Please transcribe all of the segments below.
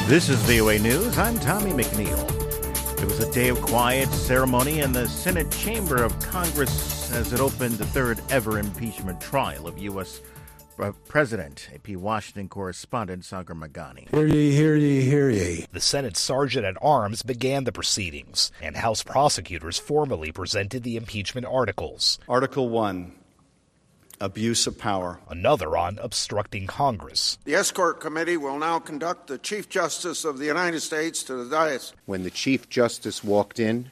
This is VOA News. I'm Tommy McNeil. It was a day of quiet ceremony in the Senate chamber of Congress as it opened the third ever impeachment trial of U.S. President. AP Washington correspondent Sagar Meghani. Hear ye, hear ye, hear ye. The Senate Sergeant-at-Arms began the proceedings, and House prosecutors formally presented the impeachment articles. Article 1. Abuse of power. Another on obstructing Congress. The Escort Committee will now conduct the Chief Justice of the United States to the dais. When the Chief Justice walked in,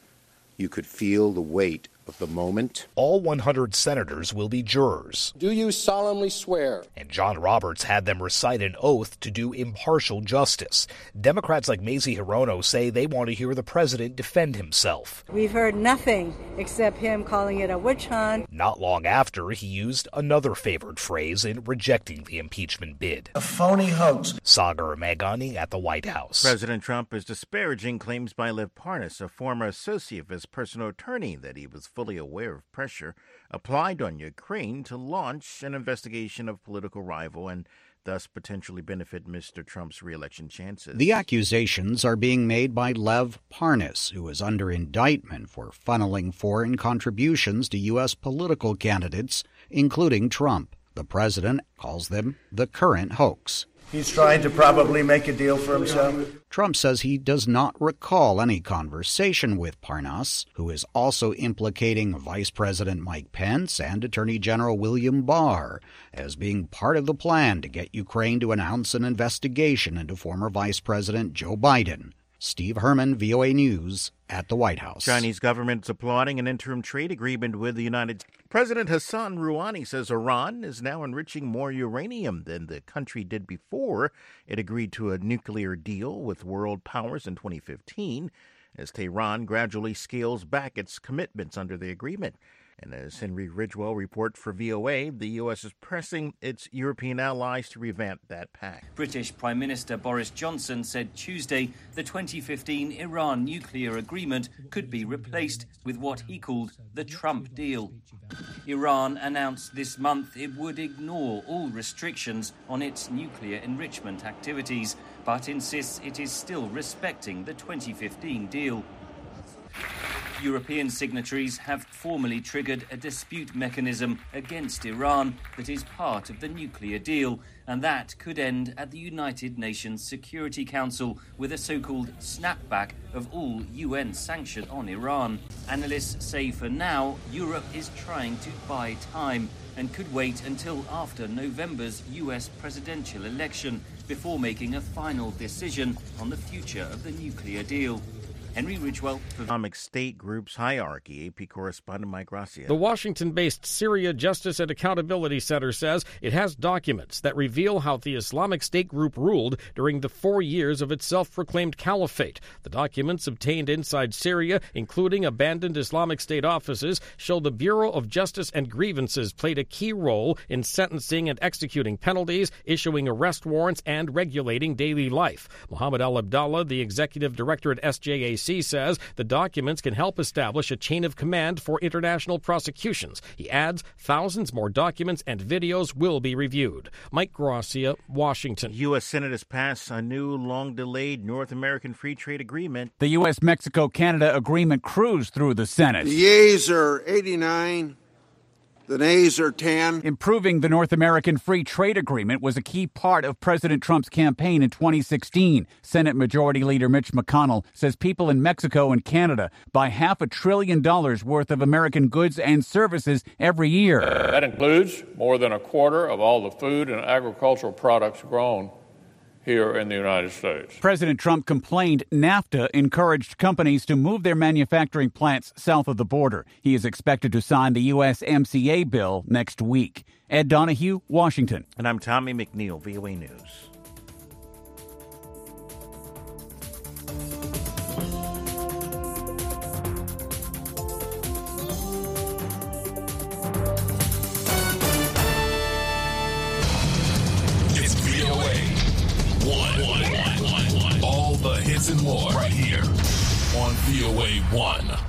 you could feel the weight of the moment. All 100 senators will be jurors. Do you solemnly swear? And John Roberts had them recite an oath to do impartial justice. Democrats like Mazie Hirono say they want to hear the president defend himself. We've heard nothing except him calling it a witch hunt. Not long after, he used another favored phrase in rejecting the impeachment bid. A phony hoax. Sagar Meghani at the White House. President Trump is disparaging claims by Lev Parnas, a former associate of his personal attorney, that he was fully aware of pressure applied on Ukraine to launch an investigation of political rival and thus potentially benefit Mr. Trump's re-election chances. The accusations are being made by Lev Parnas, who is under indictment for funneling foreign contributions to U.S. political candidates, including Trump. The president calls them the current hoax. He's trying to probably make a deal for himself. Trump says he does not recall any conversation with Parnas, who is also implicating Vice President Mike Pence and Attorney General William Barr as being part of the plan to get Ukraine to announce an investigation into former Vice President Joe Biden. Steve Herman, VOA News, at the White House. Chinese government is applauding an interim trade agreement with the United States. President Hassan Rouhani says Iran is now enriching more uranium than the country did before it agreed to a nuclear deal with world powers in 2015, as Tehran gradually scales back its commitments under the agreement. And as Henry Ridgewell reports for VOA, the U.S. is pressing its European allies to revamp that pact. British Prime Minister Boris Johnson said Tuesday the 2015 Iran nuclear agreement could be replaced with what he called the Trump deal. Iran announced this month it would ignore all restrictions on its nuclear enrichment activities, but insists it is still respecting the 2015 deal. European signatories have formally triggered a dispute mechanism against Iran that is part of the nuclear deal, and that could end at the United Nations Security Council with a so-called snapback of all UN sanctions on Iran. Analysts say for now, Europe is trying to buy time and could wait until after November's US presidential election before making a final decision on the future of the nuclear deal. Henry Ridgewell. Islamic State Group's hierarchy. AP correspondent Mike Gracia. The Washington-based Syria Justice and Accountability Center says it has documents that reveal how the Islamic State Group ruled during the 4 years of its self-proclaimed caliphate. The documents obtained inside Syria, including abandoned Islamic State offices, show the Bureau of Justice and Grievances played a key role in sentencing and executing penalties, issuing arrest warrants, and regulating daily life. Mohammed Al-Abdallah, the executive director at SJAC, says the documents can help establish a chain of command for international prosecutions. He adds thousands more documents and videos will be reviewed. Mike Gracia, Washington. The U.S. Senate has passed a new long-delayed North American Free Trade Agreement. The U.S.-Mexico-Canada agreement cruised through the Senate. The yeas are 89. The nays are 10. Improving the North American Free Trade Agreement was a key part of President Trump's campaign in 2016. Senate Majority Leader Mitch McConnell says people in Mexico and Canada buy $500 billion worth of American goods and services every year. That includes more than a quarter of all the food and agricultural products grown here in the United States. President Trump complained NAFTA encouraged companies to move their manufacturing plants south of the border. He is expected to sign the USMCA bill next week. Ed Donahue, Washington. And I'm Tommy McNeil, VOA News. It's VOA. One. All the hits and more right here on VOA 1.